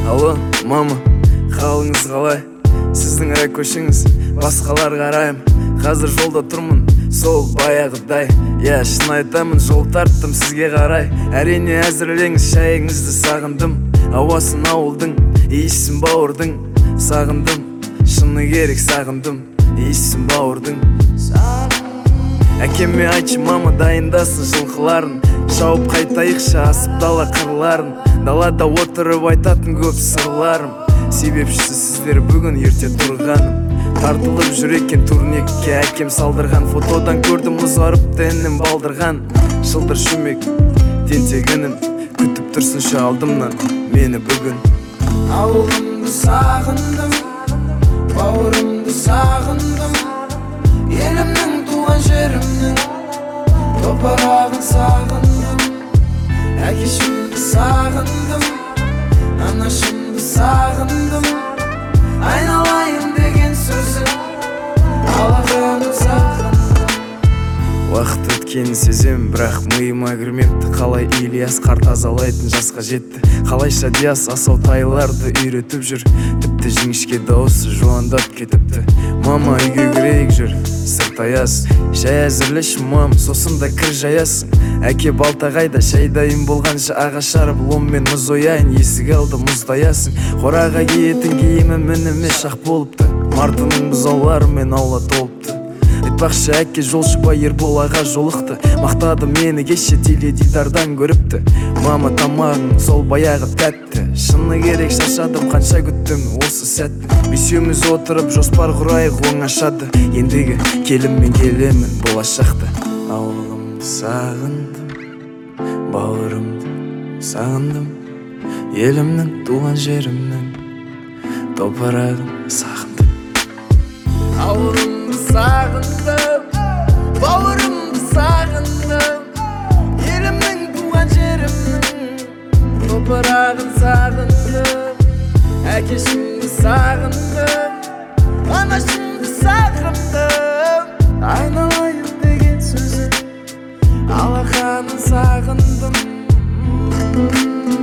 Алло, мама, қалыңыз қалай? Сіздің ракөшіңіз, басқалар қарайым. Қазір жолда тұрмын, сол баяғыдай. Я, шын айтамын, жол тарттым сізге қарай. Әрине әзірлеңіз, шайыңызды сағындым. Ауасын ауылдың, иісін бауырдың. Сағындым, шыны керек сағындым. Иісін бауырдың. Әкеме айтшы, мама дайындасын жылқыларын. Шауып қайтайықшы асып дала қырларын. Далада отырып айтатын көп сырларым. Себепшісі сіздер бүгін ерте тұрғаным. Тартылып жүр екен турникке әкем салдырған. Фотодан көрдім ұзарыпты інім балдырған. Шылдыр шүмек тентегінім, күтіп тұрсыншы алдымнан мені бүгін. Ауылымды сағындым, бауырымды сағындым, елімнің туған жерімнің топырағын сағындым. Әкешімді сағындым, анашымды сағындым. Айналайын деген сөзін алақанын сағындым. Уақыт өткенін сезем, бірақ миыма кірмепті. Қалай Ильяс қар тазалайтын жасқа жетті. Қалайша Диас асау тайларды үйретіп жүр. Тіпті жіңішке дауысы жуандап кетіпті. Мама, үйге кірейік жүр, сырт аяз. Шай әзірлеші мам, сосын да кір жаясың. Әке балтағайда шай дайын болғанша ағаш жарып ломмен мұз ояйын. Есік алды мұздаясың. Қораға киетін киімі мініме шақ болыпты. Мартының бұзауларымен аула толыпты. Айтпақшы әке жолшыбай Ербол аға жолықты. Мақтады мені кеше теледидардан көріпті. Мама тамағың сол баяғы тәтті. Шыны керек шаршадым, қанша күттім осы сәтті. Бесеуміз отырып жоспар құрайық оңашады. Ендігі келіммен келемін болашақты. Ауылымды сағындым, бауырымды сағындым, елімнің туған жерімнің топырағын сағындым. Ауылымды сағындым, бауырымды сағындым, елімнің туған жерімнің топырағын сағындым. Әкешімді сағындым, анашымды сағындым. Айналайын деген сөзін алақанын сағындым.